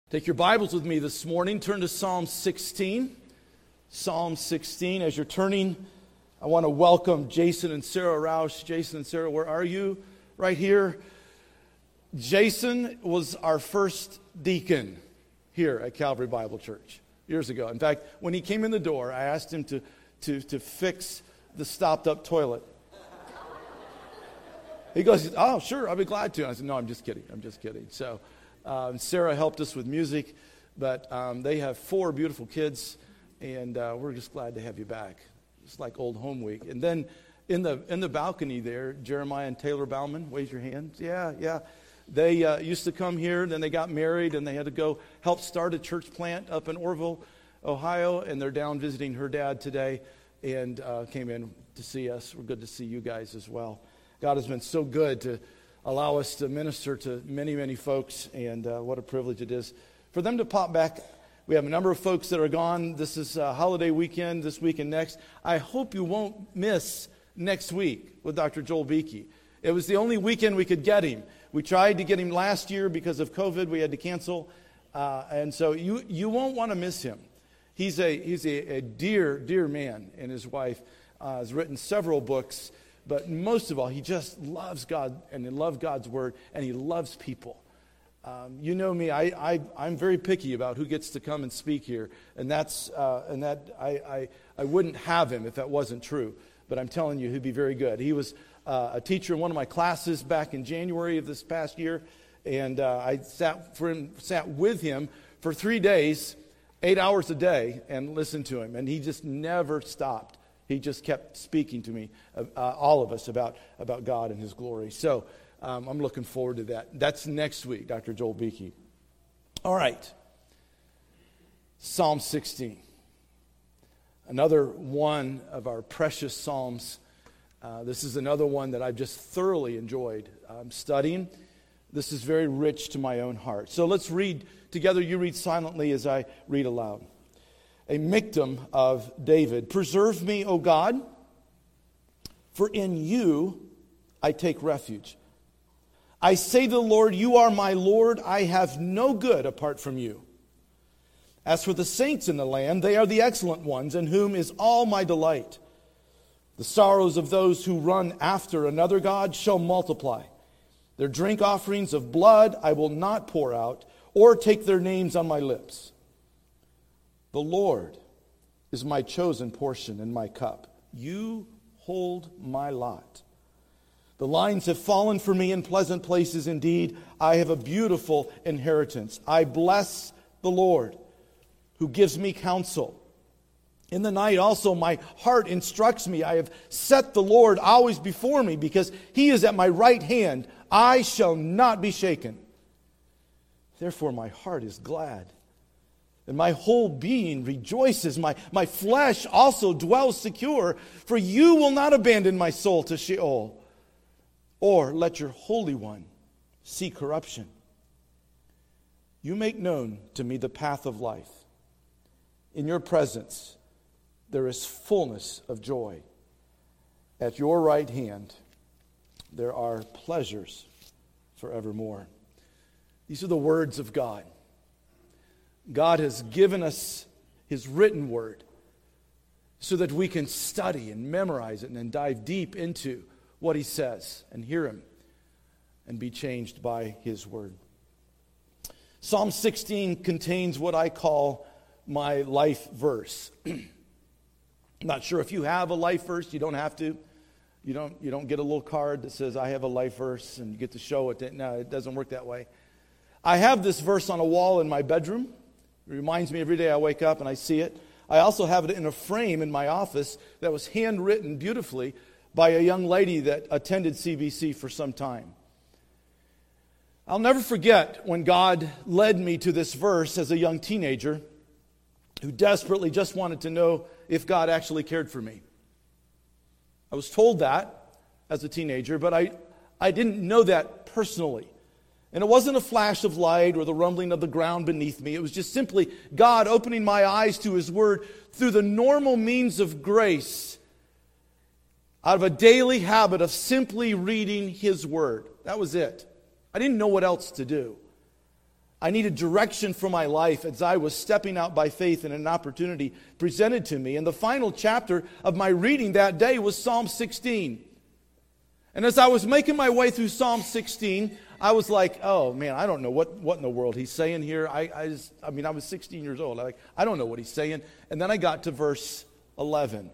Take your Bibles with me this morning. Turn to Psalm 16. Psalm 16. As you're turning, I want to welcome Jason and Sarah Roush. Jason and Sarah, where are you? Right here. Jason was our first deacon here at Calvary Bible Church years ago. In fact, when he came in the door, I asked him to fix the stopped-up toilet. He goes, "Oh, sure, I'll be glad to." And I said, "No, I'm just kidding. So Sarah helped us with music, but they have 4 beautiful kids, and we're just glad to have you back. It's like old home week. And then in the balcony there, Jeremiah and Taylor Bauman, raise your hands. Yeah. They used to come here, then they got married, and they had to go help start a church plant up in Orville, Ohio, and they're down visiting her dad today, and came in to see us. We're good to see you guys as well. God has been so good to allow us to minister to many, many folks, and what a privilege it is for them to pop back. We have a number of folks that are gone. This is a holiday weekend, this week and next. I hope you won't miss next week with Dr. Joel Beakey. It was the only weekend we could get him. We tried to get him last year because of COVID. We had to cancel, and so you won't want to miss him. He's a dear man, and his wife has written several books. But most of all, he just loves God, and he loves God's Word, and he loves people. You know me; I'm very picky about who gets to come and speak here, and I wouldn't have him if that wasn't true. But I'm telling you, he'd be very good. He was a teacher in one of my classes back in January of this past year, and I sat with him for 3 days, 8 hours a day, and listened to him, and he just never stopped. He just kept speaking to me, all of us, about God and His glory. So I'm looking forward to that. That's next week, Dr. Joel Beakey. All right. Psalm 16. Another one of our precious Psalms. This is another one that I've just thoroughly enjoyed studying. This is very rich to my own heart. So let's read together. You read silently as I read aloud. A miktam of David. Preserve me, O God, for in you I take refuge. I say to the Lord, you are my Lord. I have no good apart from you. As for the saints in the land, they are the excellent ones, in whom is all my delight. The sorrows of those who run after another God shall multiply. Their drink offerings of blood I will not pour out, or take their names on my lips. The Lord is my chosen portion and my cup. You hold my lot. The lines have fallen for me in pleasant places indeed. I have a beautiful inheritance. I bless the Lord, who gives me counsel. In the night also my heart instructs me. I have set the Lord always before me, because He is at my right hand. I shall not be shaken. Therefore my heart is glad, and my whole being rejoices. My flesh also dwells secure, for you will not abandon my soul to Sheol, or let your Holy One see corruption. You make known to me the path of life. In your presence there is fullness of joy. At your right hand there are pleasures forevermore. These are the words of God. God has given us His written word so that we can study and memorize it and then dive deep into what He says and hear Him and be changed by His word. Psalm 16 contains what I call my life verse. I'm not sure if you have a life verse. You don't have to. You don't get a little card that says I have a life verse and you get to show it. No, it doesn't work that way. I have this verse on a wall in my bedroom. It reminds me every day I wake up and I see it. I also have it in a frame in my office that was handwritten beautifully by a young lady that attended CBC for some time. I'll never forget when God led me to this verse as a young teenager who desperately just wanted to know if God actually cared for me. I was told that as a teenager, but I didn't know that personally. And it wasn't a flash of light or the rumbling of the ground beneath me. It was just simply God opening my eyes to His Word through the normal means of grace out of a daily habit of simply reading His Word. That was it. I didn't know what else to do. I needed direction for my life as I was stepping out by faith in an opportunity presented to me. And the final chapter of my reading that day was Psalm 16. And as I was making my way through Psalm 16, I was like, oh man, I don't know what in the world he's saying here. I was 16 years old. I don't know what he's saying. And then I got to verse 11.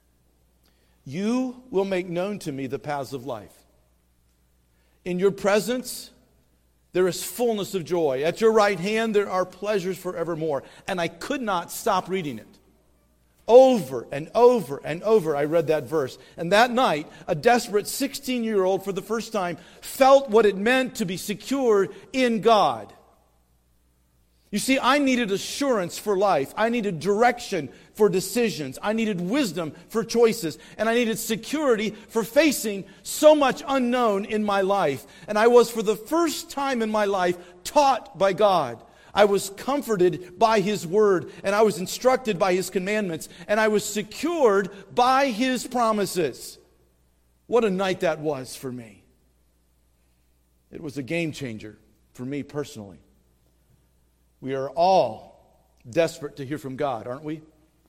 You will make known to me the paths of life. In your presence, there is fullness of joy. At your right hand, there are pleasures forevermore. And I could not stop reading it. Over and over and over, I read that verse. And that night, a desperate 16-year-old, for the first time, felt what it meant to be secure in God. You see, I needed assurance for life. I needed direction for decisions. I needed wisdom for choices. And I needed security for facing so much unknown in my life. And I was, for the first time in my life, taught by God. I was comforted by His Word, and I was instructed by His commandments, and I was secured by His promises. What a night that was for me. It was a game changer for me personally. We are all desperate to hear from God, aren't we?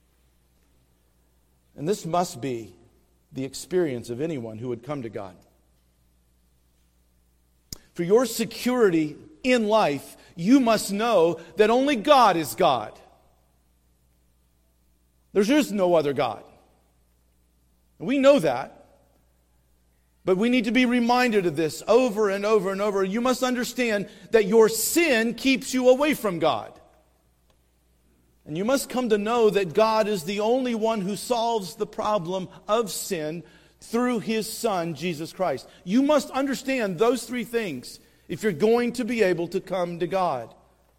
And this must be the experience of anyone who would come to God. For your security in life, you must know that only God is God. There is no other God. We know that. But we need to be reminded of this over and over and over. You must understand that your sin keeps you away from God. And you must come to know that God is the only one who solves the problem of sin through His Son, Jesus Christ. You must understand those three things if you're going to be able to come to God.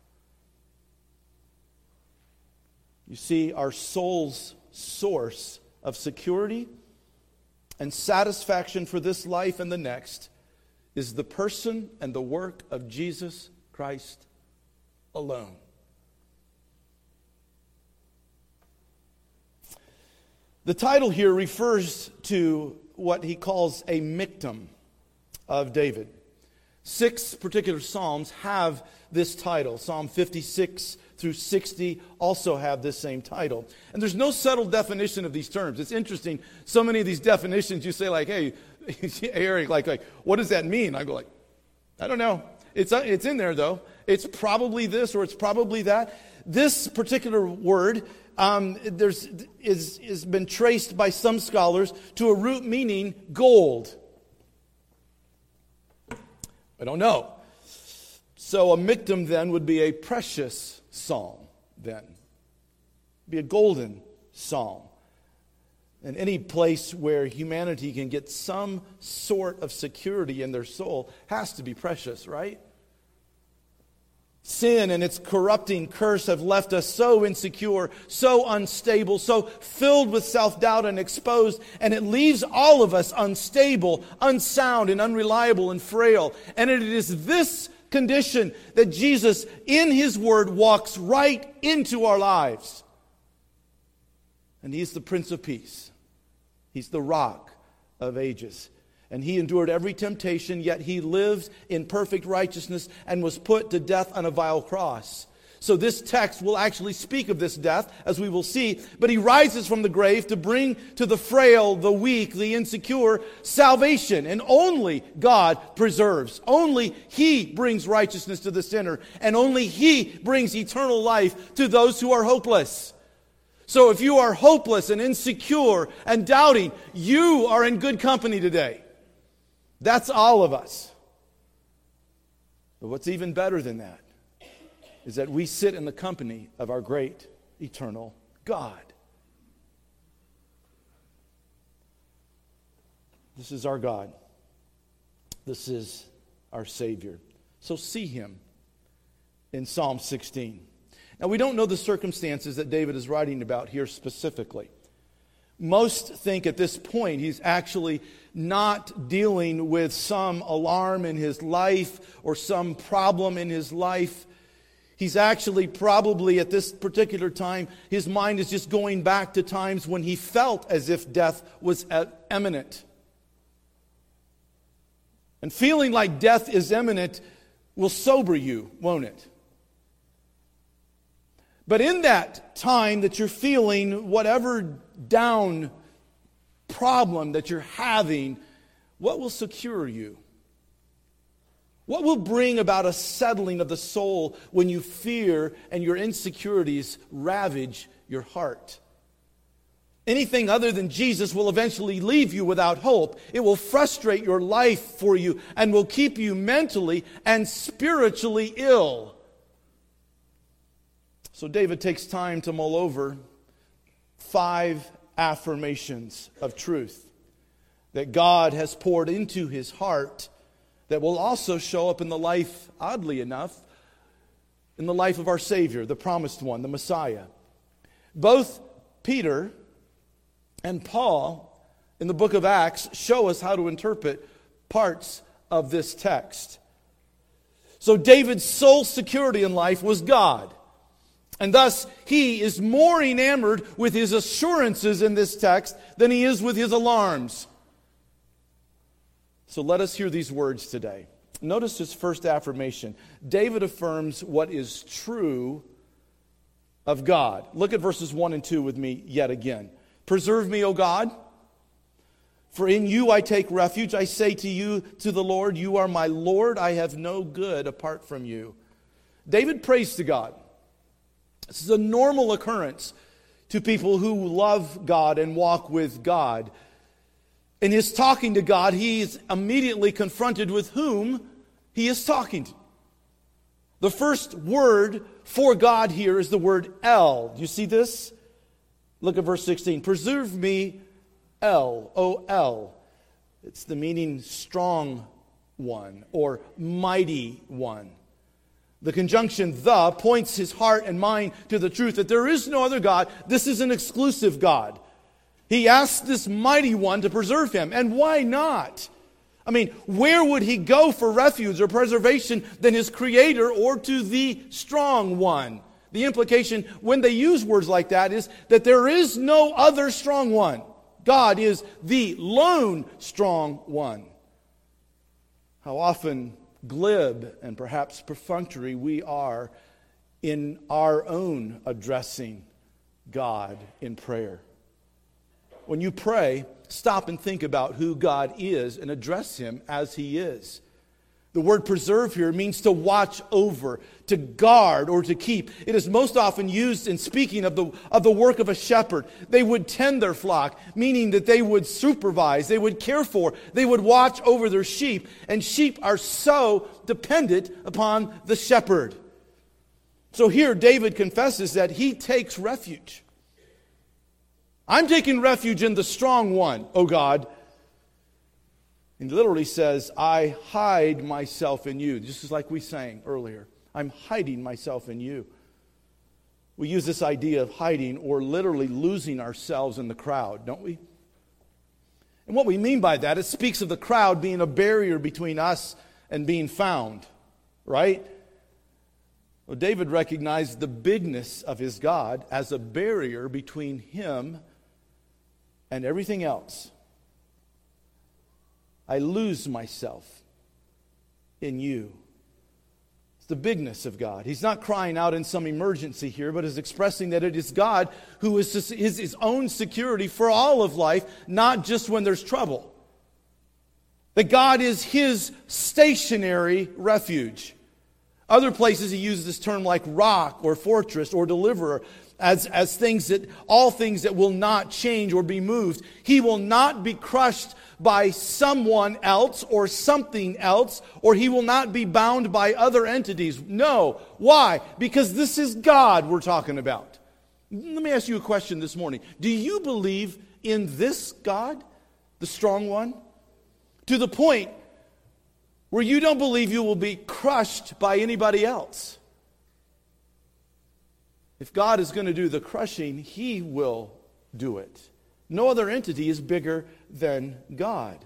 You see, our soul's source of security and satisfaction for this life and the next is the person and the work of Jesus Christ alone. The title here refers to what he calls a miktam of David. 6 particular psalms have this title. Psalm 56 through 60 also have this same title. And there's no settled definition of these terms. It's interesting. So many of these definitions, you say like, hey, Eric, like, what does that mean? I go like, I don't know. It's in there though. It's probably this or it's probably that. This particular word is been traced by some scholars to a root meaning gold. I don't know. So a miktam then would be a precious psalm then. Be a golden psalm. And any place where humanity can get some sort of security in their soul has to be precious, right? Sin and its corrupting curse have left us so insecure, so unstable, so filled with self-doubt and exposed, and it leaves all of us unstable, unsound, and unreliable and frail. And it is this condition that Jesus, in His Word, walks right into our lives. And He's the Prince of Peace. He's the Rock of Ages. And He endured every temptation, yet He lived in perfect righteousness and was put to death on a vile cross. So this text will actually speak of this death, as we will see. But He rises from the grave to bring to the frail, the weak, the insecure, salvation. And only God preserves. Only He brings righteousness to the sinner. And only He brings eternal life to those who are hopeless. So if you are hopeless and insecure and doubting, you are in good company today. That's all of us. But what's even better than that is that we sit in the company of our great eternal God. This is our God. This is our Savior. So see Him in Psalm 16. Now, we don't know the circumstances that David is writing about here specifically. Most think at this point he's actually not dealing with some alarm in his life or some problem in his life. He's actually probably at this particular time, his mind is just going back to times when he felt as if death was imminent. And feeling like death is imminent will sober you, won't it? But in that time that you're feeling whatever down problem that you're having, what will secure you? What will bring about a settling of the soul when you fear and your insecurities ravage your heart? Anything other than Jesus will eventually leave you without hope. It will frustrate your life for you and will keep you mentally and spiritually ill. So David takes time to mull over 5 affirmations of truth that God has poured into his heart that will also show up in the life, oddly enough, in the life of our Savior, the promised one, the Messiah. Both Peter and Paul in the book of Acts show us how to interpret parts of this text. So David's sole security in life was God. And thus, he is more enamored with his assurances in this text than he is with his alarms. So let us hear these words today. Notice his first affirmation. David affirms what is true of God. Look at verses 1 and 2 with me yet again. Preserve me, O God, for in you I take refuge. I say to you, to the Lord, you are my Lord. I have no good apart from you. David prays to God. This is a normal occurrence to people who love God and walk with God. In his talking to God, he is immediately confronted with whom he is talking to. The first word for God here is the word El. Do you see this? Look at verse 16. Preserve me, El, O-El. It's the meaning strong one or mighty one. The conjunction the points his heart and mind to the truth that there is no other God. This is an exclusive God. He asks this mighty one to preserve him. And why not? I mean, where would he go for refuge or preservation than his creator or to the strong one? The implication when they use words like that is that there is no other strong one. God is the lone strong one. How often glib and perhaps perfunctory we are in our own addressing God in prayer. When you pray, stop and think about who God is and address him as he is. The word preserve here means to watch over, to guard, or to keep. It is most often used in speaking of the work of a shepherd. They would tend their flock, meaning that they would supervise, they would care for, they would watch over their sheep. And sheep are so dependent upon the shepherd. So here David confesses that he takes refuge. I'm taking refuge in the strong one, O God. And he literally says, I hide myself in you. Just like we sang earlier. I'm hiding myself in you. We use this idea of hiding or literally losing ourselves in the crowd, don't we? And what we mean by that, it speaks of the crowd being a barrier between us and being found, right? Well, David recognized the bigness of his God as a barrier between him and everything else. I lose myself in you. It's the bigness of God. He's not crying out in some emergency here, but is expressing that it is God who is his own security for all of life, not just when there's trouble. That God is his stationary refuge. Other places he uses this term like rock or fortress or deliverer as things that all things that will not change or be moved. He will not be crushed by someone else or something else, or he will not be bound by other entities. No. Why? Because this is God we're talking about. Let me ask you a question this morning. Do you believe in this God, the strong one? To the point where you don't believe you will be crushed by anybody else. If God is going to do the crushing, he will do it. No other entity is bigger than God.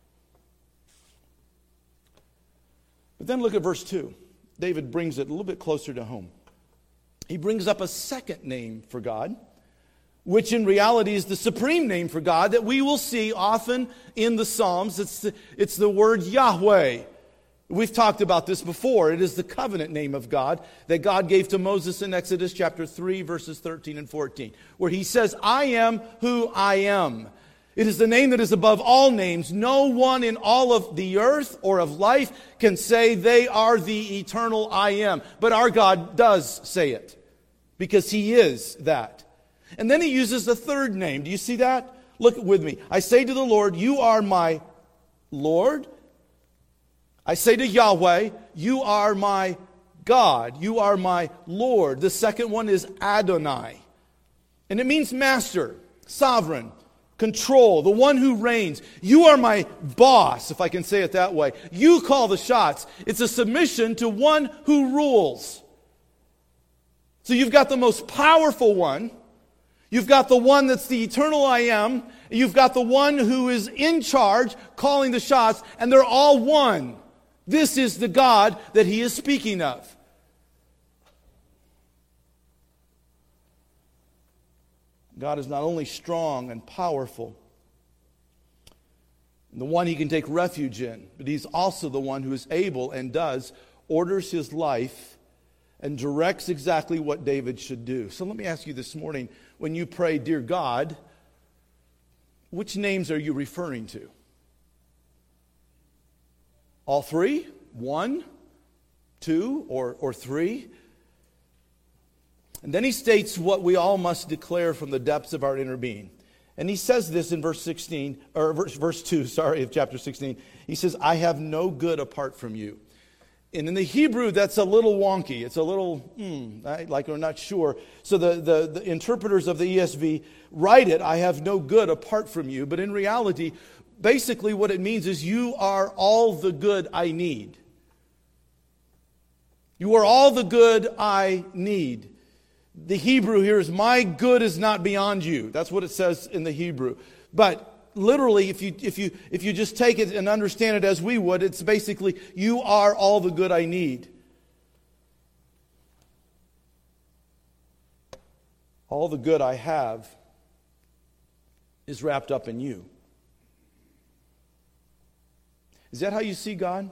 But then look at verse 2. David brings it a little bit closer to home. He brings up a second name for God, which in reality is the supreme name for God that we will see often in the Psalms. It's the word Yahweh. We've talked about this before. It is the covenant name of God that God gave to Moses in Exodus chapter 3, verses 13 and 14, where he says, I am who I am. It is the name that is above all names. No one in all of the earth or of life can say they are the eternal I am. But our God does say it, because he is that. And then he uses the third name. Do you see that? Look with me. I say to the Lord, you are my Lord. I say to Yahweh, you are my God. You are my Lord. The second one is Adonai. And it means master, sovereign, control, the one who reigns. You are my boss, if I can say it that way. You call the shots. It's a submission to one who rules. So you've got the most powerful one. You've got the one that's the eternal I am. You've got the one who is in charge, calling the shots, and they're all one. This is the God that he is speaking of. God is not only strong and powerful, and the one he can take refuge in, but he's also the one who is able and orders his life and directs exactly what David should do. So let me ask you this morning, when you pray, Dear God, which names are you referring to? All three? One? Two? Or three? And then he states what we all must declare from the depths of our inner being. And he says this in verse 2, of chapter 16. He says, I have no good apart from you. And in the Hebrew, that's a little wonky. It's a little, like we're not sure. So the interpreters of the ESV write it, I have no good apart from you. But in reality, basically what it means is you are all the good I need. You are all the good I need. The Hebrew here is, my good is not beyond you. That's what it says in the Hebrew. But literally, if you just take it and understand it as we would, it's basically, you are all the good I need. All the good I have is wrapped up in you. Is that how you see God?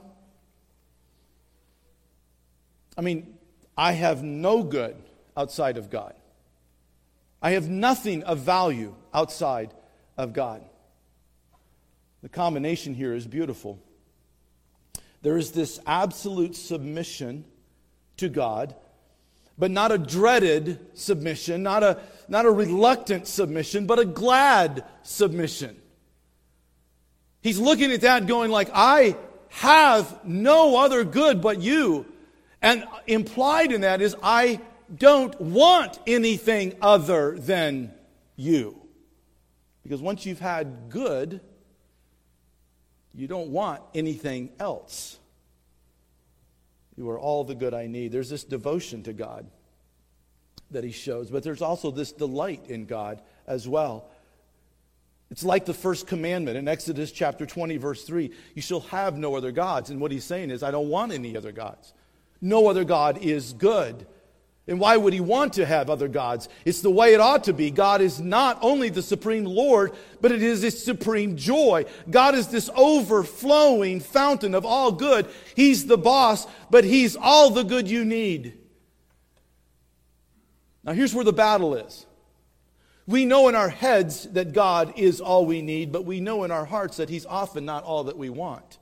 I mean, I have no good outside of God. I have nothing of value outside of God. The combination here is beautiful. There is this absolute submission to God, but not a dreaded submission, not a reluctant submission, but a glad submission. He's looking at that going like, I have no other good but you. And implied in that is, I don't want anything other than you. Because once you've had good, you don't want anything else. You are all the good I need. There's this devotion to God that he shows, but there's also this delight in God as well. It's like the first commandment in Exodus chapter 20, verse 3. You shall have no other gods. And what he's saying is, I don't want any other gods. No other God is good. And why would he want to have other gods? It's the way it ought to be. God is not only the supreme Lord, but it is his supreme joy. God is this overflowing fountain of all good. He's the boss, but he's all the good you need. Now here's where the battle is. We know in our heads that God is all we need, but we know in our hearts that he's often not all that we want.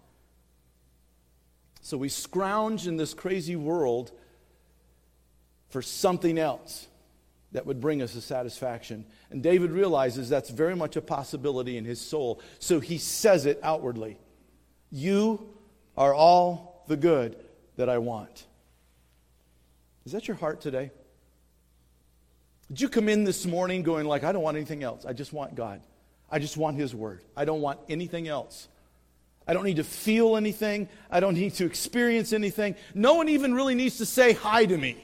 So we scrounge in this crazy world for something else that would bring us a satisfaction. And David realizes that's very much a possibility in his soul. So he says it outwardly. You are all the good that I want. Is that your heart today? Did you come in this morning going like, I don't want anything else. I just want God. I just want his word. I don't want anything else. I don't need to feel anything. I don't need to experience anything. No one even really needs to say hi to me.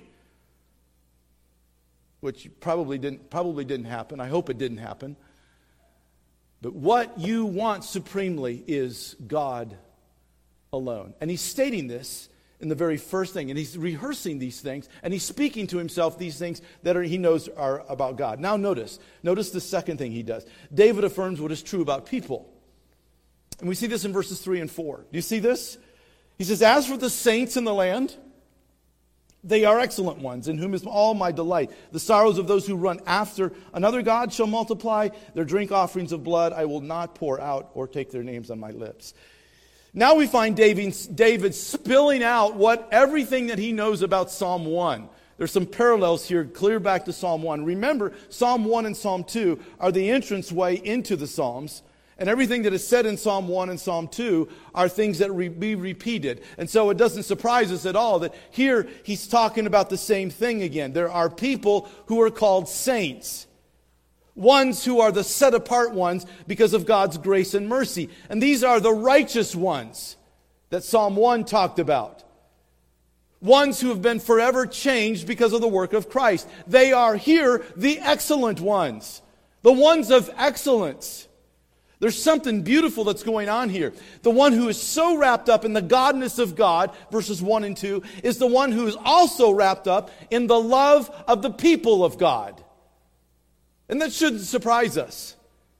Which probably didn't happen. I hope it didn't happen. But what you want supremely is God alone. And he's stating this in the very first thing. And he's rehearsing these things. And he's speaking to himself these things that he knows are about God. Now notice the second thing he does. David affirms what is true about people. And we see this in verses 3 and 4. Do you see this? He says, as for the saints in the land, they are excellent ones, in whom is all my delight. The sorrows of those who run after another God shall multiply. Their drink offerings of blood I will not pour out or take their names on my lips. Now we find David spilling out everything that he knows about Psalm 1. There's some parallels here, clear back to Psalm 1. Remember, Psalm 1 and Psalm 2 are the entranceway into the Psalms. And everything that is said in Psalm 1 and Psalm 2 are things that be repeated. And so it doesn't surprise us at all that here he's talking about the same thing again. There are people who are called saints. Ones who are the set apart ones because of God's grace and mercy. And these are the righteous ones that Psalm 1 talked about. Ones who have been forever changed because of the work of Christ. They are here the excellent ones. The ones of excellence. There's something beautiful that's going on here. The one who is so wrapped up in the godness of God, verses 1 and 2, is the one who is also wrapped up in the love of the people of God. And that shouldn't surprise us.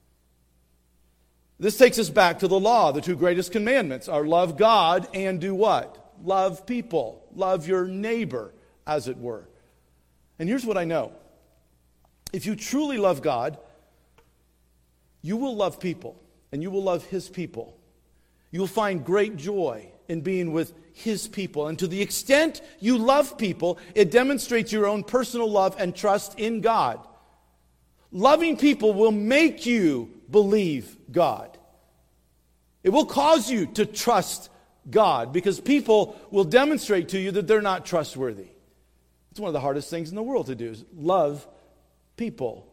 This takes us back to the law. The two greatest commandments are love God and do what? Love people. Love your neighbor, as it were. And here's what I know. If you truly love God, you will love people, and you will love His people. You will find great joy in being with His people. And to the extent you love people, it demonstrates your own personal love and trust in God. Loving people will make you believe God. It will cause you to trust God, because people will demonstrate to you that they're not trustworthy. It's one of the hardest things in the world to do, is love people.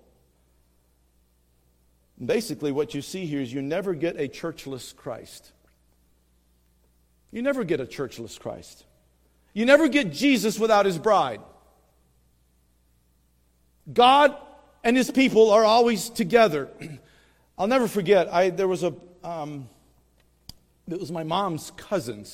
Basically, what you see here is you never get a churchless Christ. You never get a churchless Christ. You never get Jesus without His bride. God and His people are always together. I'll never forget, it was my mom's cousins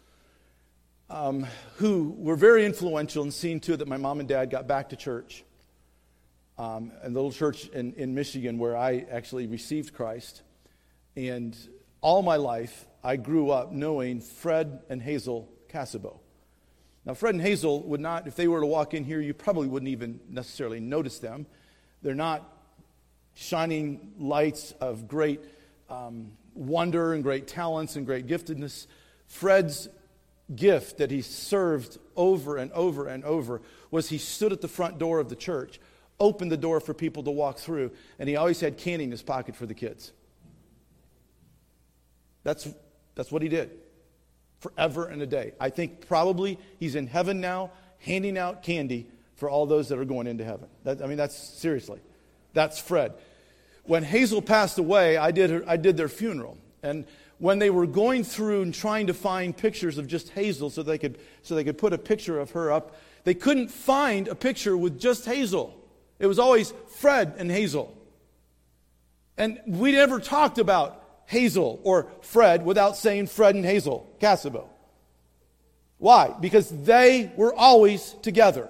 who were very influential in seeing to it that my mom and dad got back to church. And the little church in Michigan where I actually received Christ. And all my life, I grew up knowing Fred and Hazel Casabo. Now, Fred and Hazel would not, if they were to walk in here, you probably wouldn't even necessarily notice them. They're not shining lights of great wonder and great talents and great giftedness. Fred's gift that he served over and over and over was he stood at the front door of the church, opened the door for people to walk through, and he always had candy in his pocket for the kids. That's what he did. Forever and a day. I think probably he's in heaven now, handing out candy for all those that are going into heaven. That's seriously. That's Fred. When Hazel passed away, I did their funeral. And when they were going through and trying to find pictures of just Hazel so they could put a picture of her up, they couldn't find a picture with just Hazel. It was always Fred and Hazel. And we never talked about Hazel or Fred without saying Fred and Hazel Casabo. Why? Because they were always together.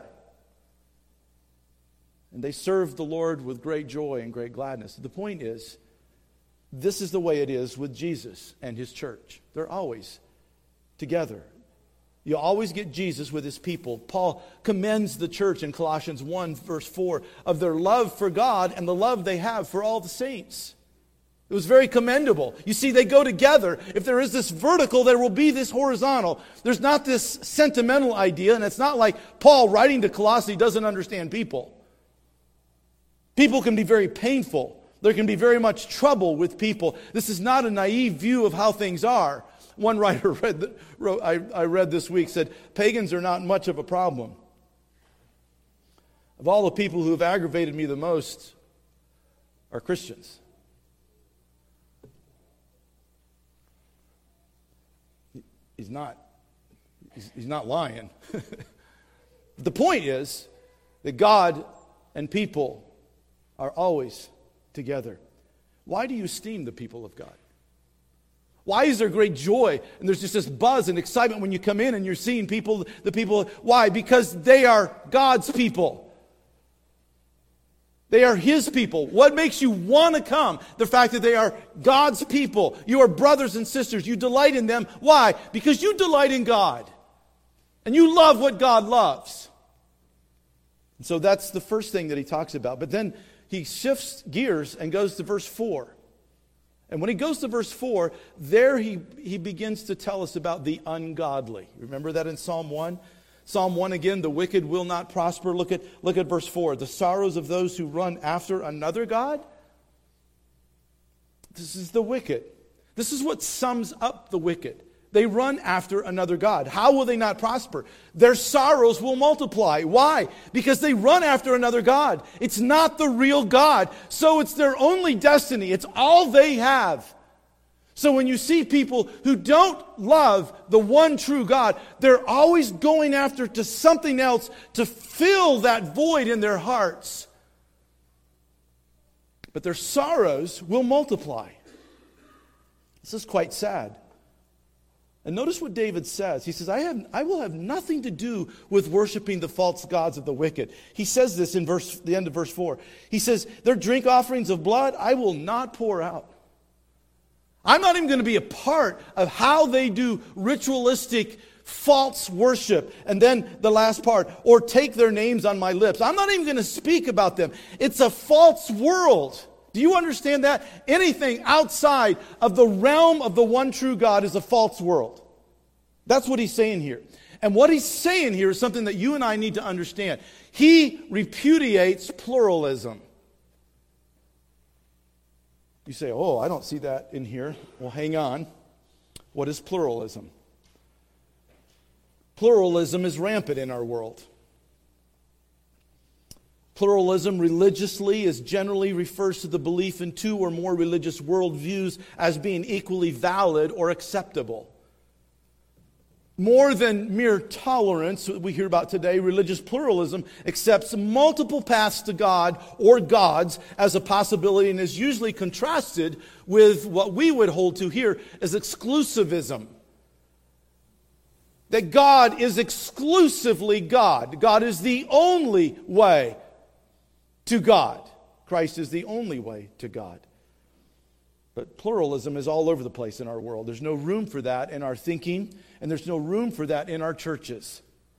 And they served the Lord with great joy and great gladness. The point is, this is the way it is with Jesus and His church. They're always together. You always get Jesus with His people. Paul commends the church in Colossians 1, verse 4, of their love for God and the love they have for all the saints. It was very commendable. You see, they go together. If there is this vertical, there will be this horizontal. There's not this sentimental idea, and it's not like Paul writing to Colossae doesn't understand people. People can be very painful. There can be very much trouble with people. This is not a naive view of how things are. One writer I read this week said, pagans are not much of a problem. Of all the people who have aggravated me the most are Christians. He's not lying. The point is that God and people are always together. Why do you esteem the people of God? Why is there great joy and there's just this buzz and excitement when you come in and you're seeing the people? Why? Because they are God's people. They are His people. What makes you want to come? The fact that they are God's people. You are brothers and sisters. You delight in them. Why? Because you delight in God. And you love what God loves. And so that's the first thing that he talks about. But then he shifts gears and goes to verse 4. And when he goes to verse 4, there he begins to tell us about the ungodly. Remember that in Psalm 1? Psalm 1 again, the wicked will not prosper. Look at verse 4. The sorrows of those who run after another god. This is the wicked. This is what sums up the wicked. They run after another god. How will they not prosper? Their sorrows will multiply. Why? Because they run after another god. It's not the real God. So it's their only destiny. It's all they have. So when you see people who don't love the one true God, they're always going after to something else to fill that void in their hearts. But their sorrows will multiply. This is quite sad. And notice what David says. He says, I will have nothing to do with worshiping the false gods of the wicked. He says this in the end of verse 4. He says, their drink offerings of blood I will not pour out. I'm not even going to be a part of how they do ritualistic false worship. And then the last part, or take their names on my lips. I'm not even going to speak about them. It's a false world. Do you understand that? Anything outside of the realm of the one true God is a false world. That's what he's saying here. And what he's saying here is something that you and I need to understand. He repudiates pluralism. You say, oh, I don't see that in here. Well, hang on. What is pluralism? Pluralism is rampant in our world. Pluralism religiously generally refers to the belief in two or more religious worldviews as being equally valid or acceptable. More than mere tolerance, we hear about today, religious pluralism accepts multiple paths to God or gods as a possibility and is usually contrasted with what we would hold to here as exclusivism. That God is exclusively God. God is the only way to God. Christ is the only way to God. But pluralism is all over the place in our world. There's no room for that in our thinking, and there's no room for that in our churches.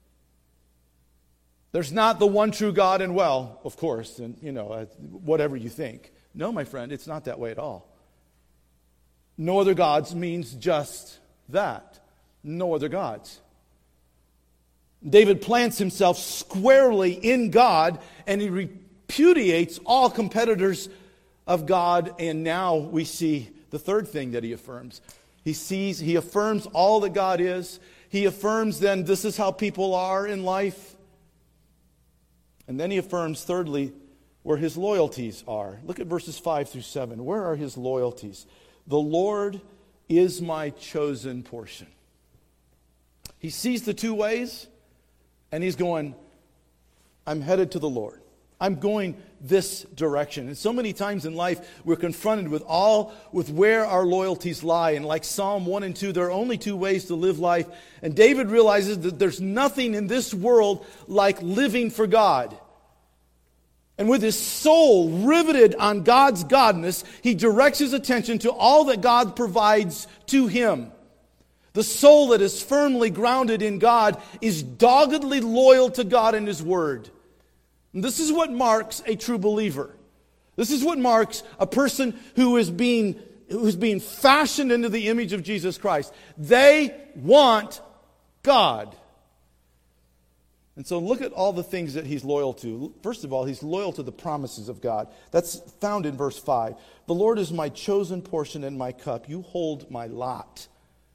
There's not the one true God, and well, of course, and whatever you think. No, my friend, it's not that way at all. No other gods means just that. No other gods. David plants himself squarely in God, and he repudiates all competitors of God. And now we see the third thing that he affirms. He affirms all that God is. He affirms then this is how people are in life. And then he affirms thirdly where his loyalties are. Look at verses 5 through 7. Where are his loyalties? The Lord is my chosen portion. He sees the two ways and he's going, I'm headed to the Lord. I'm going this direction. And so many times in life, we're confronted with where our loyalties lie. And like Psalm 1 and 2, there are only two ways to live life. And David realizes that there's nothing in this world like living for God. And with his soul riveted on God's godness, he directs his attention to all that God provides to him. The soul that is firmly grounded in God is doggedly loyal to God and His Word. And this is what marks a true believer. This is what marks a person who is being fashioned into the image of Jesus Christ. They want God. And so look at all the things that he's loyal to. First of all, he's loyal to the promises of God. That's found in verse 5. The Lord is my chosen portion and my cup. You hold my lot.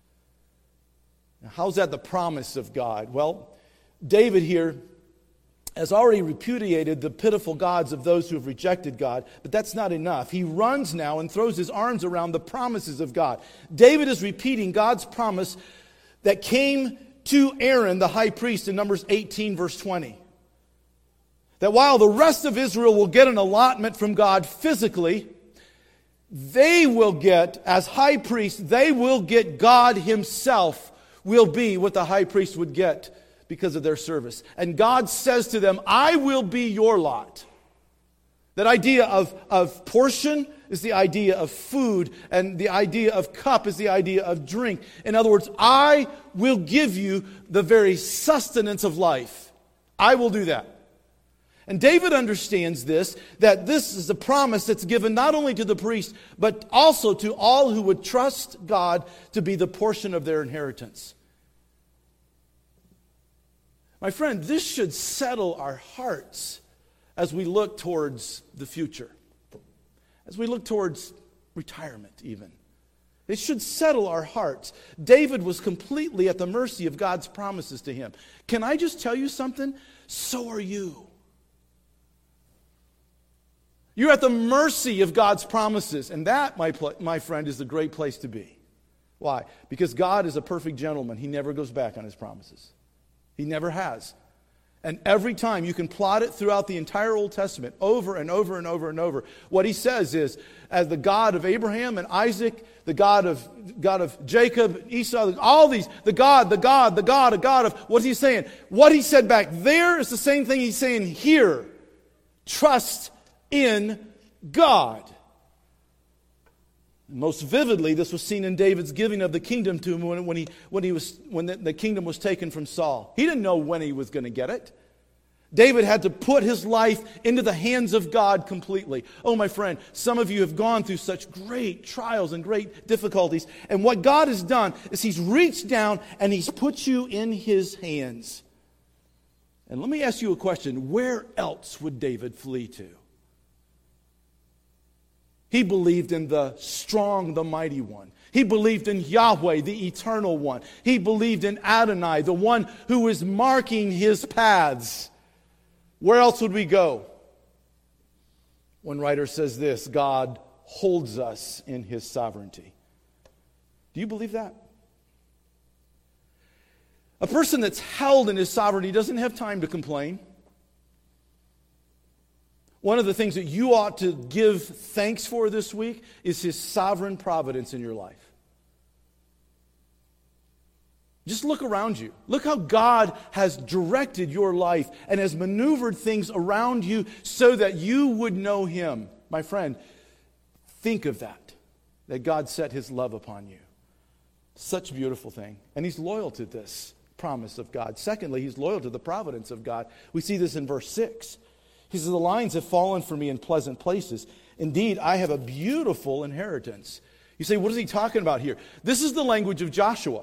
Now, how's that the promise of God? Well, David here has already repudiated the pitiful gods of those who have rejected God, but that's not enough. He runs now and throws his arms around the promises of God. David is repeating God's promise that came to Aaron, the high priest, in Numbers 18, verse 20. That while the rest of Israel will get an allotment from God physically, they will get, as high priests, they will get God Himself will be what the high priest would get because of their service. And God says to them, I will be your lot. That idea of portion is the idea of food, and the idea of cup is the idea of drink. In other words, I will give you the very sustenance of life. I will do that. And David understands this, that this is a promise that's given not only to the priest, but also to all who would trust God to be the portion of their inheritance. My friend, this should settle our hearts as we look towards the future, as we look towards retirement even. It should settle our hearts. David was completely at the mercy of God's promises to him. Can I just tell you something? So are you. You're at the mercy of God's promises, and that, my friend, is a great place to be. Why? Because God is a perfect gentleman. He never goes back on His promises. He never has. And every time, you can plot it throughout the entire Old Testament, over and over and over and over. What He says is, as the God of Abraham and Isaac, the God of Jacob, Esau, all these, the God of, what's He saying? What He said back there is the same thing He's saying here. Trust in God. Most vividly, this was seen in David's giving of the kingdom to him when the kingdom was taken from Saul. He didn't know when he was going to get it. David had to put his life into the hands of God completely. Oh, my friend, some of you have gone through such great trials and great difficulties. And what God has done is He's reached down and He's put you in His hands. And let me ask you a question. Where else would David flee to? He believed in the strong, the mighty one. He believed in Yahweh, the eternal one. He believed in Adonai, the one who is marking his paths. Where else would we go? One writer says this, God holds us in His sovereignty. Do you believe that? A person that's held in his sovereignty doesn't have time to complain. One of the things that you ought to give thanks for this week is His sovereign providence in your life. Just look around you. Look how God has directed your life and has maneuvered things around you so that you would know Him. My friend, think of that God set His love upon you. Such a beautiful thing. And He's loyal to this promise of God. Secondly, He's loyal to the providence of God. We see this in verse 6. He says, the lines have fallen for me in pleasant places. Indeed, I have a beautiful inheritance. You say, what is he talking about here? This is the language of Joshua. A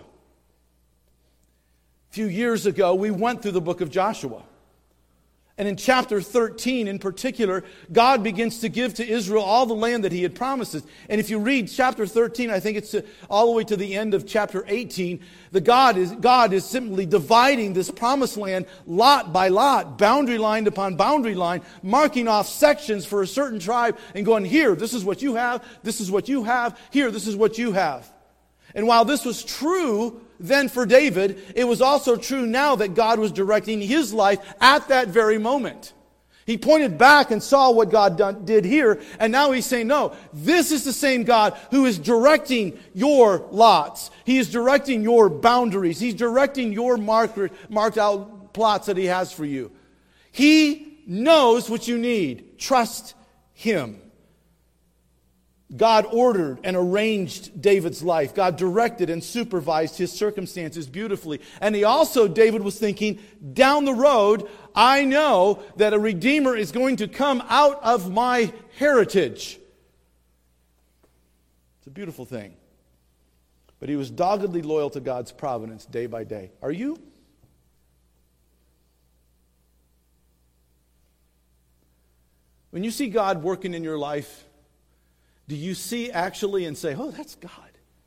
few years ago, we went through the book of Joshua. And in chapter 13 in particular, God begins to give to Israel all the land that He had promised us. And if you read chapter 13, I think it's all the way to the end of chapter 18, God is simply dividing this promised land lot by lot, boundary line upon boundary line, marking off sections for a certain tribe and going, here, this is what you have, this is what you have, here, this is what you have. And while this was true then for David, it was also true now that God was directing his life at that very moment. He pointed back and saw what God did here, and now He's saying, no, this is the same God who is directing your lots. He is directing your boundaries. He's directing your marked out plots that He has for you. He knows what you need. Trust Him. God ordered and arranged David's life. God directed and supervised his circumstances beautifully. And David was thinking, down the road, I know that a Redeemer is going to come out of my heritage. It's a beautiful thing. But he was doggedly loyal to God's providence day by day. Are you? When you see God working in your life, do you see actually and say, oh, that's God?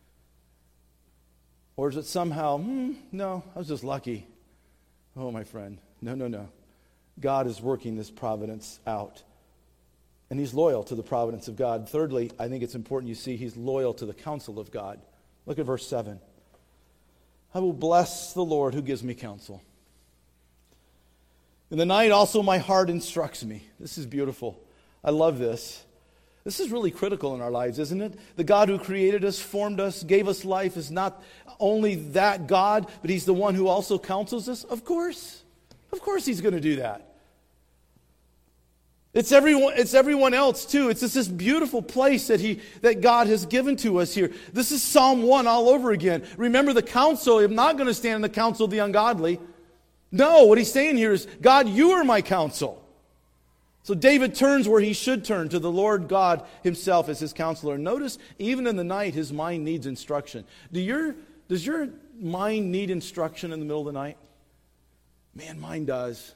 Or is it somehow, no, I was just lucky. Oh, my friend, no. God is working this providence out. And He's loyal to the providence of God. Thirdly, I think it's important you see He's loyal to the counsel of God. Look at verse 7. I will bless the Lord who gives me counsel. In the night also my heart instructs me. This is beautiful. I love this. This is really critical in our lives, isn't it? The God who created us, formed us, gave us life is not only that God, but He's the one who also counsels us. Of course. Of course He's going to do that. It's everyone else too. It's just this beautiful place that God has given to us here. This is Psalm 1 all over again. Remember the counsel. I'm not going to stand in the counsel of the ungodly. No, what he's saying here is, God, you are my counsel. So David turns where he should turn, to the Lord God himself as his counselor. Notice, even in the night, his mind needs instruction. Does your mind need instruction in the middle of the night? Man, mine does.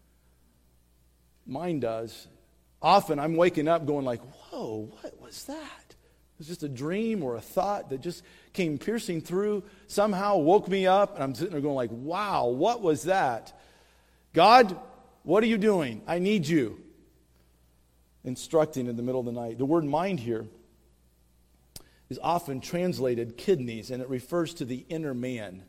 Mine does. Often I'm waking up going like, whoa, what was that? It was just a dream or a thought that just came piercing through, somehow woke me up, and I'm sitting there going like, wow, what was that? God, what are you doing? I need you. Instructing in the middle of the night. The word mind here is often translated kidneys, and it refers to the inner man.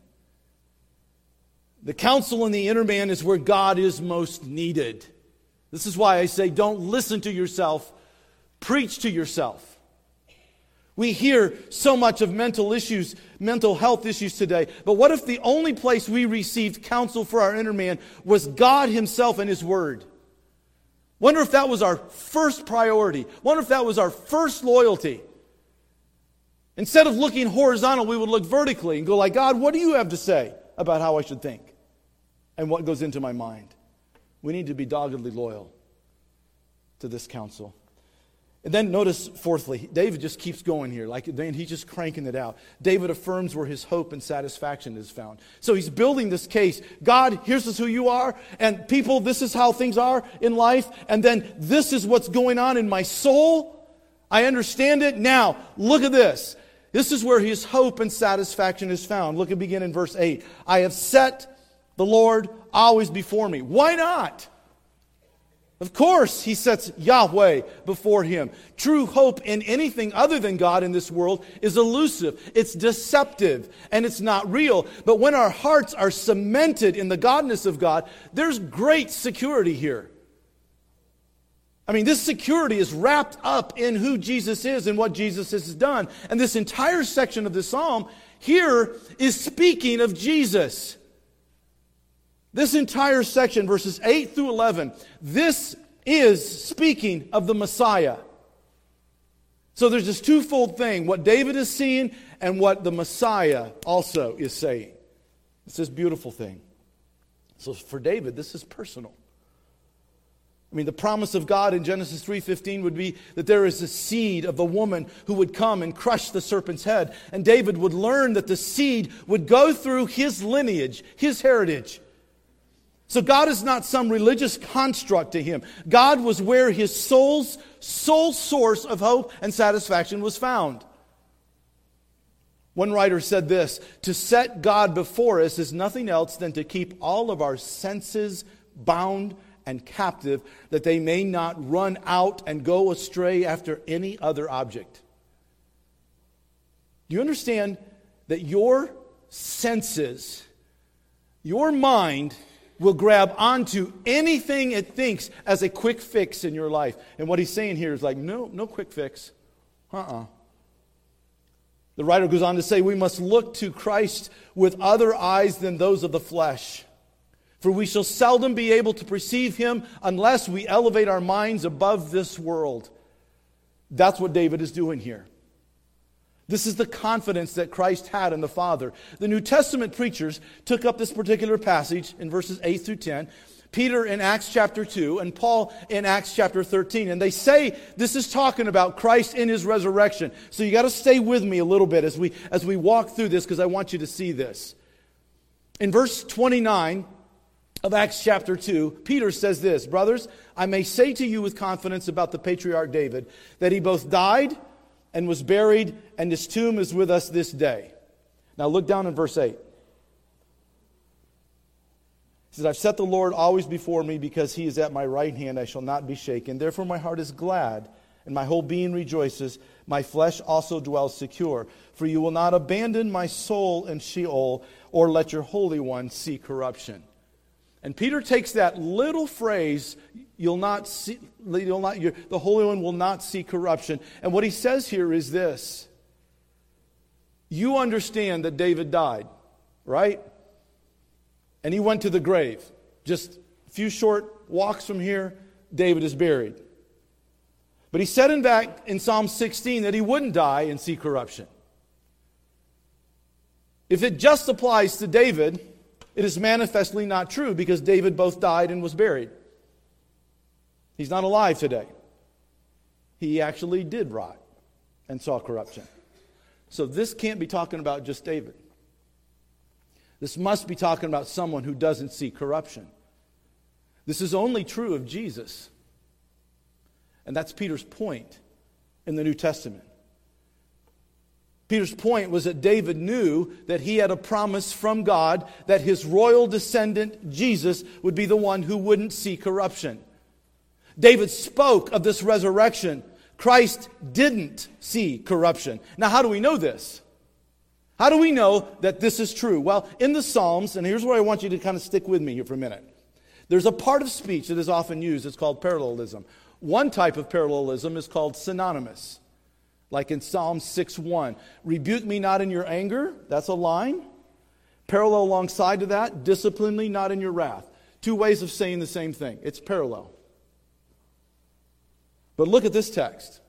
The counsel in the inner man is where God is most needed. This is why I say, don't listen to yourself, preach to yourself. We hear so much of mental health issues today, but what if the only place we received counsel for our inner man was God himself and his word? Wonder if that was our first priority. Wonder if that was our first loyalty. Instead of looking horizontal, we would look vertically and go like, God, what do you have to say about how I should think and what goes into my mind? We need to be doggedly loyal to this counsel. And then notice, fourthly, David just keeps going here. He's just cranking it out. David affirms where his hope and satisfaction is found. So he's building this case. God, here's who you are. And people, this is how things are in life. And then this is what's going on in my soul. I understand it. Now, look at this. This is where his hope and satisfaction is found. Look at begin in verse 8. I have set the Lord always before me. Why not? Of course, he sets Yahweh before him. True hope in anything other than God in this world is elusive. It's deceptive, and it's not real. But when our hearts are cemented in the godness of God, there's great security here. I mean, this security is wrapped up in who Jesus is and what Jesus has done. And this entire section of the psalm here is speaking of Jesus. This entire section, verses 8 through 11, this is speaking of the Messiah. So there's this twofold thing, what David is seeing and what the Messiah also is saying. It's this beautiful thing. So for David, this is personal. I mean, the promise of God in Genesis 3:15 would be that there is a seed of a woman who would come and crush the serpent's head. And David would learn that the seed would go through his lineage, his heritage. So God is not some religious construct to him. God was where his soul's sole source of hope and satisfaction was found. One writer said this, to set God before us is nothing else than to keep all of our senses bound and captive, that they may not run out and go astray after any other object. Do you understand that your senses, your mind, will grab onto anything it thinks as a quick fix in your life? And what he's saying here is like, no quick fix. The writer goes on to say, we must look to Christ with other eyes than those of the flesh. For we shall seldom be able to perceive him unless we elevate our minds above this world. That's what David is doing here. This is the confidence that Christ had in the Father. The New Testament preachers took up this particular passage in verses 8 through 10. Peter in Acts chapter 2 and Paul in Acts chapter 13. And they say this is talking about Christ in his resurrection. So you got to stay with me a little bit as we walk through this, because I want you to see this. In verse 29 of Acts chapter 2, Peter says this, brothers, I may say to you with confidence about the patriarch David, that he both died and was buried, and his tomb is with us this day. Now look down in verse 8. He says, I've set the Lord always before me, because he is at my right hand, I shall not be shaken. Therefore my heart is glad, and my whole being rejoices. My flesh also dwells secure. For you will not abandon my soul in Sheol, or let your Holy One see corruption. And Peter takes that little phrase, the Holy One will not see corruption. And what he says here is this. You understand that David died, right? And he went to the grave. Just a few short walks from here, David is buried. But he said in Psalm 16 that he wouldn't die and see corruption. If it just applies to David, it is manifestly not true because David both died and was buried. He's not alive today. He actually did rot and saw corruption. So this can't be talking about just David. This must be talking about someone who doesn't see corruption. This is only true of Jesus. And that's Peter's point in the New Testament. Peter's point was that David knew that he had a promise from God that his royal descendant, Jesus, would be the one who wouldn't see corruption. David spoke of this resurrection. Christ didn't see corruption. Now, how do we know this? How do we know that this is true? Well, in the Psalms, and here's where I want you to kind of stick with me here for a minute. There's a part of speech that is often used. It's called parallelism. One type of parallelism is called synonymous. Like in Psalm 6:1. Rebuke me not in your anger. That's a line. Parallel alongside to that, discipline me not in your wrath. Two ways of saying the same thing. It's parallel. But look at this text.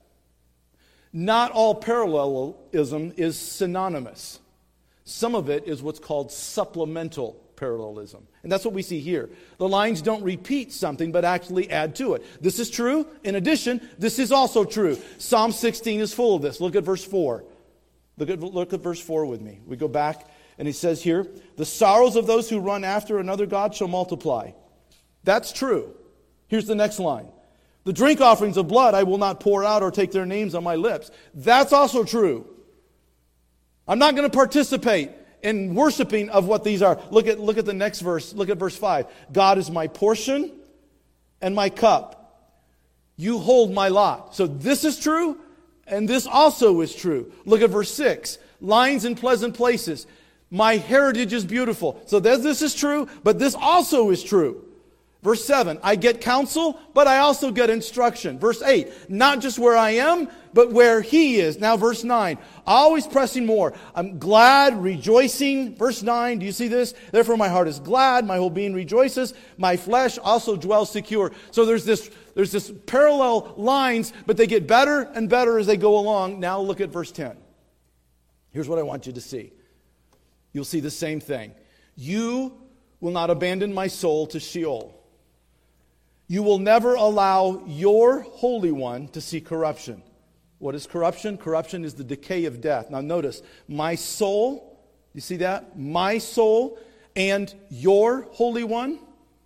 Not all parallelism is synonymous. Some of it is what's called supplemental parallelism. And that's what we see here. The lines don't repeat something, but actually add to it. This is true. In addition, this is also true. Psalm 16 is full of this. Look at verse 4. Look at verse 4 with me. We go back, and he says here, the sorrows of those who run after another god shall multiply. That's true. Here's the next line. The drink offerings of blood I will not pour out or take their names on my lips. That's also true. I'm not going to participate in worshiping of what these are. Look at the next verse. Look at verse 5. God is my portion and my cup. You hold my lot. So this is true, and this also is true. Look at verse 6. Lines in pleasant places. My heritage is beautiful. So this is true, but this also is true. Verse 7, I get counsel, but I also get instruction. Verse 8, not just where I am, but where He is. Now verse 9, always pressing more. I'm glad, rejoicing. Verse 9, do you see this? Therefore my heart is glad, my whole being rejoices. My flesh also dwells secure. So there's this parallel lines, but they get better and better as they go along. Now look at verse 10. Here's what I want you to see. You'll see the same thing. You will not abandon my soul to Sheol. You will never allow your Holy One to see corruption. What is corruption? Corruption is the decay of death. Now notice, my soul, you see that? My soul and your Holy One.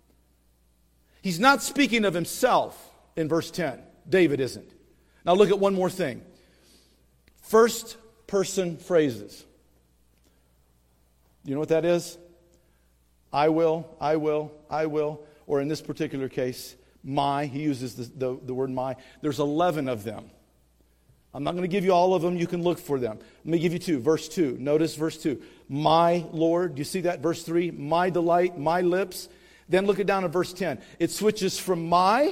He's not speaking of himself in verse 10. David isn't. Now look at one more thing. First person phrases. You know what that is? I will, I will, I will. Or in this particular case, my. He uses the word my. There's 11 of them. I'm not going to give you all of them. You can look for them. Let me give you two. Verse 2. Notice verse 2. My Lord. Do you see that? Verse 3. My delight, my lips. Then look it down at verse 10. It switches from my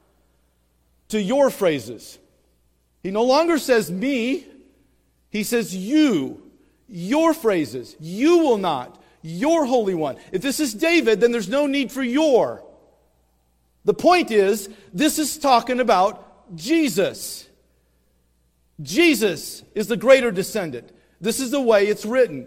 to your phrases. He no longer says me. He says you. Your phrases. You will not. Your Holy One. If this is David, then there's no need for your. The point is, this is talking about Jesus. Jesus is the greater descendant. This is the way it's written.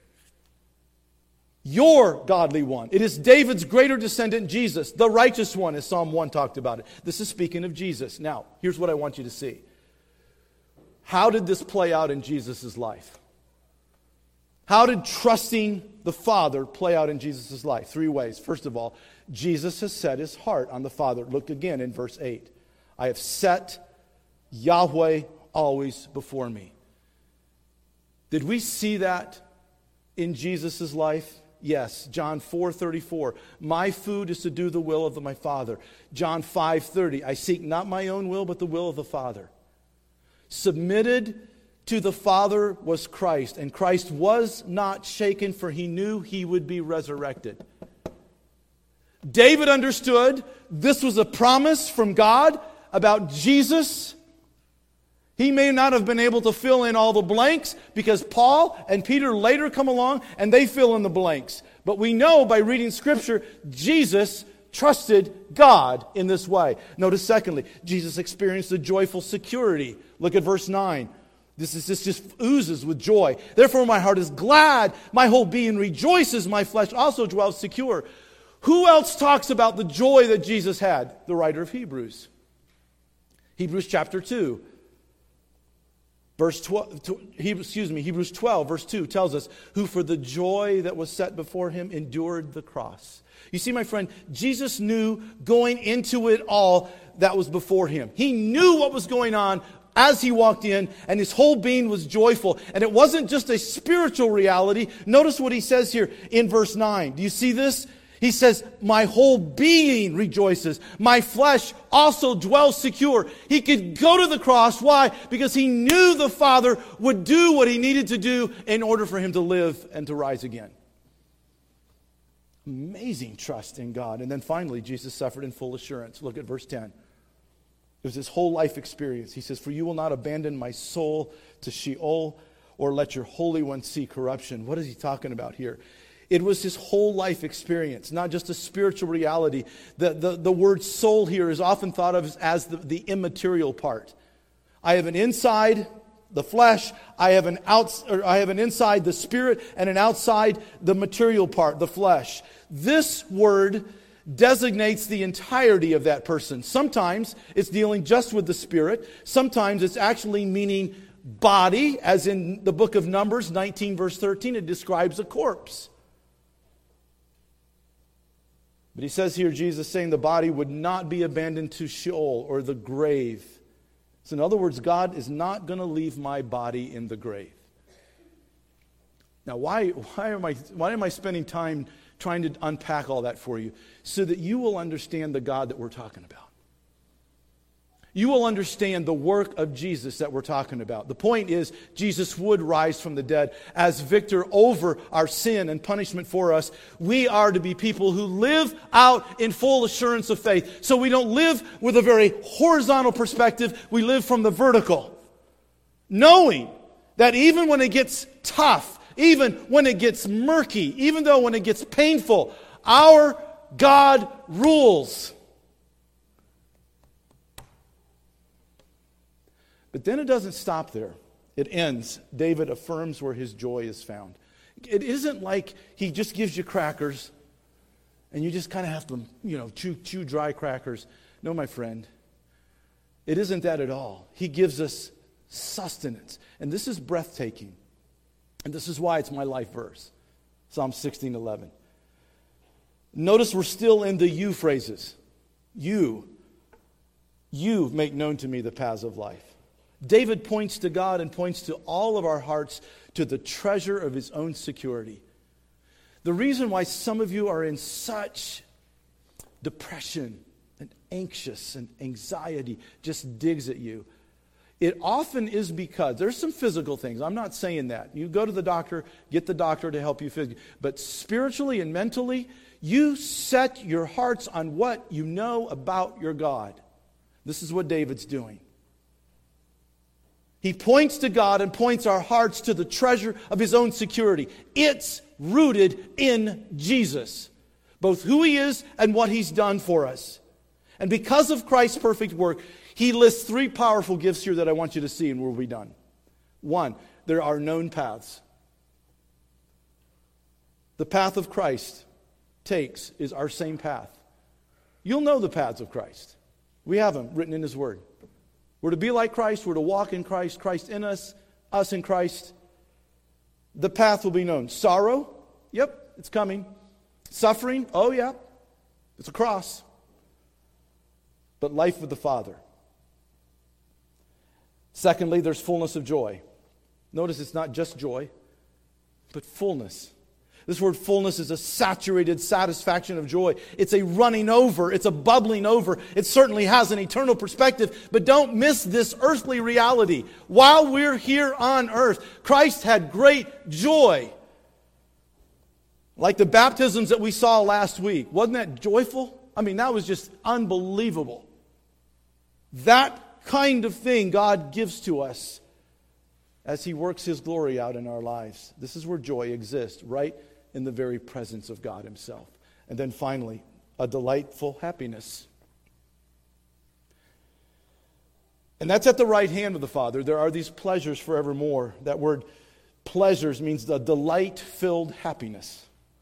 Your godly one. It is David's greater descendant, Jesus, the righteous one, as Psalm 1 talked about it. This is speaking of Jesus. Now, here's what I want you to see. How did this play out in Jesus' life? How did trusting the Father play out in Jesus' life? 3 ways. First of all, Jesus has set his heart on the Father. Look again in verse 8. I have set Yahweh always before me. Did we see that in Jesus' life? Yes. John 4:34. My food is to do the will of my Father. John 5:30. I seek not my own will, but the will of the Father. Submitted to the Father was Christ, and Christ was not shaken, for he knew he would be resurrected. David understood this was a promise from God about Jesus. He may not have been able to fill in all the blanks because Paul and Peter later come along and they fill in the blanks. But we know by reading Scripture, Jesus trusted God in this way. Notice secondly, Jesus experienced a joyful security. Look at verse 9. This just oozes with joy. Therefore my heart is glad, my whole being rejoices, my flesh also dwells secure. Who else talks about the joy that Jesus had? The writer of Hebrews. Hebrews chapter 2. Hebrews 12, verse 2 tells us, who for the joy that was set before him endured the cross. You see, my friend, Jesus knew going into it all that was before him. He knew what was going on as he walked in, and his whole being was joyful. And it wasn't just a spiritual reality. Notice what he says here in verse 9. Do you see this? He says, my whole being rejoices. My flesh also dwells secure. He could go to the cross. Why? Because he knew the Father would do what he needed to do in order for him to live and to rise again. Amazing trust in God. And then finally, Jesus suffered in full assurance. Look at verse 10. It was his whole life experience. He says, for you will not abandon my soul to Sheol or let your Holy One see corruption. What is he talking about here? It was his whole life experience, not just a spiritual reality. The word soul here is often thought of as the immaterial part. I have an inside, the flesh. I have an inside, the spirit, and an outside, the material part, the flesh. This word designates the entirety of that person. Sometimes it's dealing just with the spirit. Sometimes it's actually meaning body, as in the book of Numbers 19 verse 13, it describes a corpse. But he says here, Jesus saying the body would not be abandoned to Sheol or the grave. So in other words, God is not going to leave my body in the grave. Now, why am I spending time trying to unpack all that for you? So that you will understand the God that we're talking about. You will understand the work of Jesus that we're talking about. The point is, Jesus would rise from the dead as victor over our sin and punishment for us. We are to be people who live out in full assurance of faith. So we don't live with a very horizontal perspective. We live from the vertical. Knowing that even when it gets tough, even when it gets murky, even though when it gets painful, our God rules. But then it doesn't stop there. It ends. David affirms where his joy is found. It isn't like he just gives you crackers and you just kind of have to, chew dry crackers. No, my friend. It isn't that at all. He gives us sustenance. And this is breathtaking. And this is why it's my life verse. Psalm 16:11. Notice we're still in the you phrases. You make known to me the paths of life. David points to God and points to all of our hearts to the treasure of his own security. The reason why some of you are in such depression and anxious and anxiety just digs at you. It often is because there's some physical things. I'm not saying that. You go to the doctor, get the doctor to help you physically. But spiritually and mentally, you set your hearts on what you know about your God. This is what David's doing. He points to God and points our hearts to the treasure of his own security. It's rooted in Jesus, both who he is and what he's done for us. And because of Christ's perfect work, he lists three powerful gifts here that I want you to see, and we'll be done. One, there are known paths. The path of Christ takes is our same path. You'll know the paths of Christ. We have them written in his word. We're to be like Christ. We're to walk in Christ. Christ in us in Christ. The path will be known. Sorrow, yep, it's coming. Suffering, oh yeah, it's a cross. But life with the Father. Secondly, there's fullness of joy. Notice it's not just joy, but fullness. This word fullness is a saturated satisfaction of joy. It's a running over. It's a bubbling over. It certainly has an eternal perspective, but don't miss this earthly reality. While we're here on earth, Christ had great joy. Like the baptisms that we saw last week. Wasn't that joyful? I mean, that was just unbelievable. That kind of thing God gives to us as he works his glory out in our lives. This is where joy exists, right in the very presence of God himself. And then finally, a delightful happiness. And that's at the right hand of the Father. There are these pleasures forevermore. That word pleasures means the delight-filled happiness.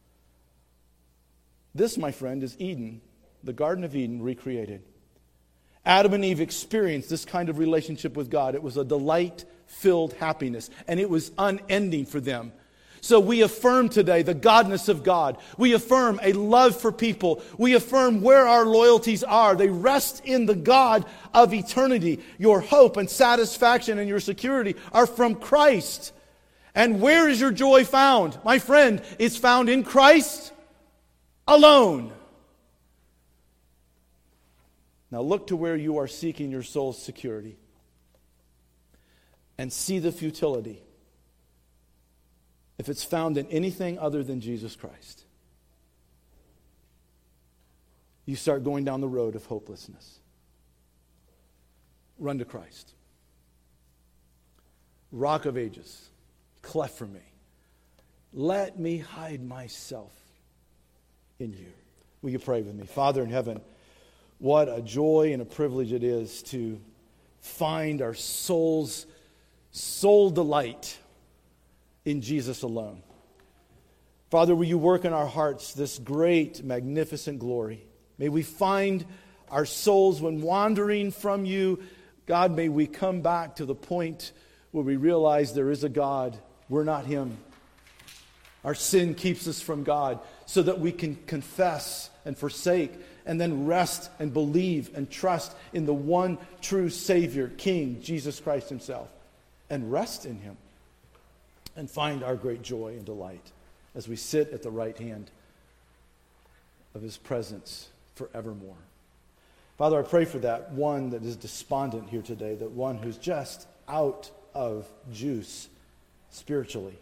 This, my friend, is Eden, the Garden of Eden recreated. Adam and Eve experienced this kind of relationship with God. It was a delight-filled happiness, and it was unending for them. So we affirm today the godness of God. We affirm a love for people. We affirm where our loyalties are. They rest in the God of eternity. Your hope and satisfaction and your security are from Christ. And where is your joy found? My friend, it's found in Christ alone. Now look to where you are seeking your soul's security and see the futility if it's found in anything other than Jesus Christ. You start going down the road of hopelessness. Run to Christ. Rock of ages, cleft for me. Let me hide myself in you. Will you pray with me? Father in heaven, what a joy and a privilege it is to find our soul's soul delight in Jesus alone. Father, will you work in our hearts this great, magnificent glory? May we find our souls when wandering from you. God, may we come back to the point where we realize there is a God. We're not Him. Our sin keeps us from God so that we can confess and forsake and then rest and believe and trust in the one true Savior, King, Jesus Christ Himself, and rest in Him and find our great joy and delight as we sit at the right hand of His presence forevermore. Father, I pray for that one that is despondent here today, that one who's just out of juice spiritually.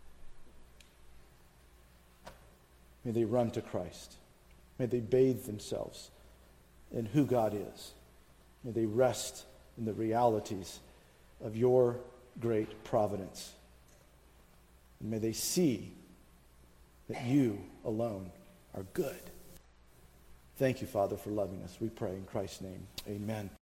May they run to Christ. May they bathe themselves in who God is. May they rest in the realities of your great providence. And may they see that you alone are good. Thank you, Father, for loving us. We pray in Christ's name. Amen.